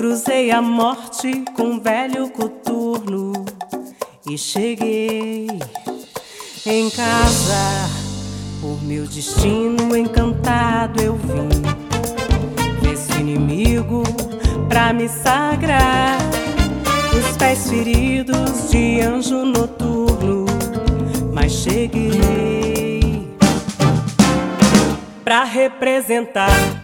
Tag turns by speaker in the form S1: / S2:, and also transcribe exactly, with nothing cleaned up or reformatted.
S1: Cruzei a morte com um velho coturno e cheguei em casa. Por meu destino encantado eu vim, desse inimigo pra me sagrar. Os pés feridos de anjo noturno, mas cheguei pra representar